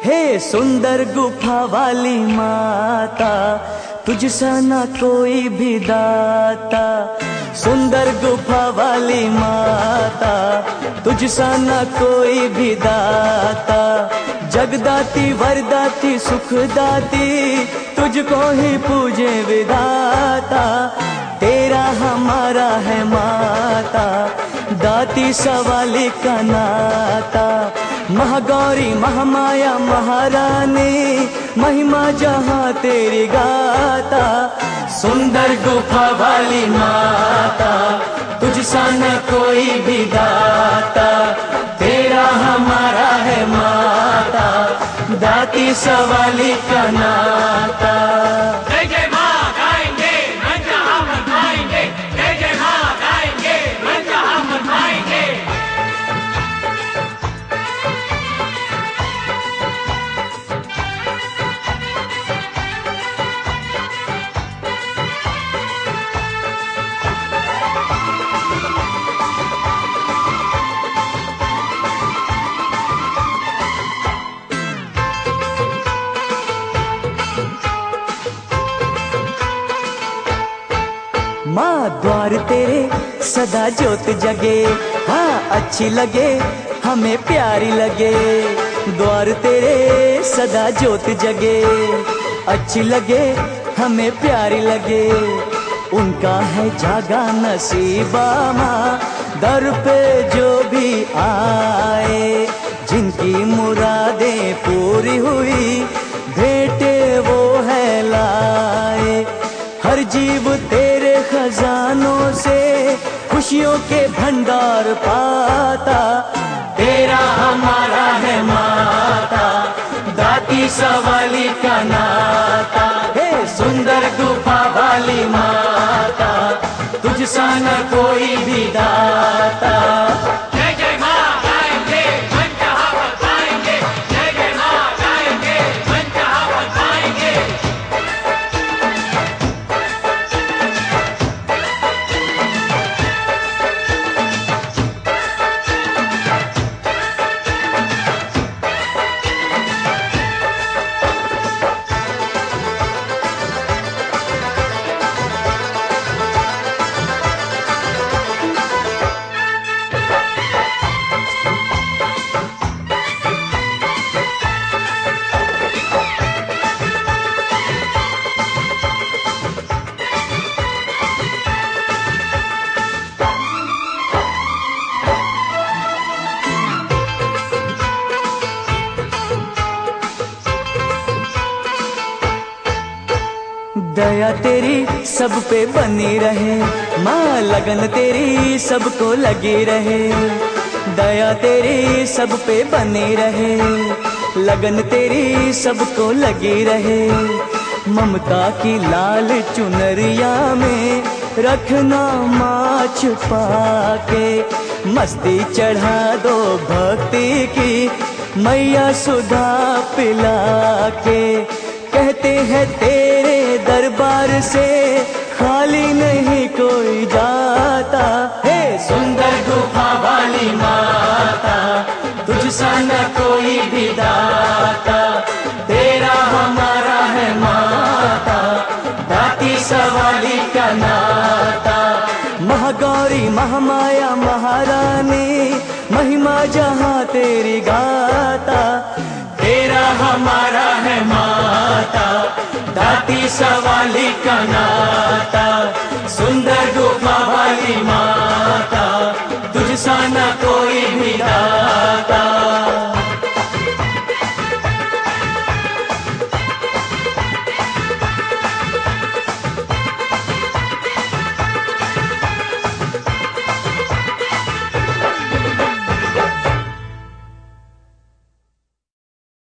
हे सुंदर गुफा वाली माता, तुझसा ना कोई भी दाता। सुंदर गुफा वाली माता, तुझसा ना कोई भी दाता। जगदाती वरदाती सुखदाती, तुझको ही पूजे विधाता। तेरा हमारा है माता, दाती सवाली का नाता। महागौरी महामाया महारानी, महिमा जहाँ तेरी गाता। सुंदर गुफा वाली माता, तुझसा न कोई भी दाता। तेरा हमारा है माता, दाती सवाली का नाता। जय जय माँ गाएंगे, मन जहाँ मन पाएंगे। जय जय माँ गाएंगे, मन जहाँ मन पाएंगे। माँ द्वार तेरे सदा ज्योत जगे, हाँ अच्छी लगे हमें प्यारी लगे। द्वार तेरे सदा ज्योत जगे, अच्छी लगे हमें प्यारी लगे। उनका है जागा नसीबा माँ, दर पे जो भी आए। जिनकी मुरादें पूरी हुई, भेंटे वो है लाए। हर जीव तेरे खजानों से खुशियों के भंडार पाता। तेरा हमारा है माता, दाती सवाली का नाता। हे सुंदर गुफा वाली माता, तुझसा न कोई भी दाता। जय जय माँ गाएंगे, मन जहाँ मन पाएंगे। जय जय माँ गाएंगे, मन जहाँ मन पाएंगे। दया तेरी सब पे बनी रहे, माँ लगन तेरी सबको लगी रहे। दया तेरी सब पे बनी रहे, लगन तेरी सबको लगी रहे। ममता की लाल चुनरिया में रखना माँ छुपा के। मस्ती चढ़ा दो भक्ति की, मैया सुधा पिला के। कहते हैं तेरे दरबार से खाली नहीं कोई जाता। हे सुंदर गुफा वाली माता, तुझसा न कोई भी दाता। तेरा हमारा है माता, दाती सवाली का नाता। महागौरी महामाया महारानी, महिमा जहाँ तेरी गाता। तेरा हमारा है माता, दाती सवाली का नाता। सुंदर गुफा वाली माता,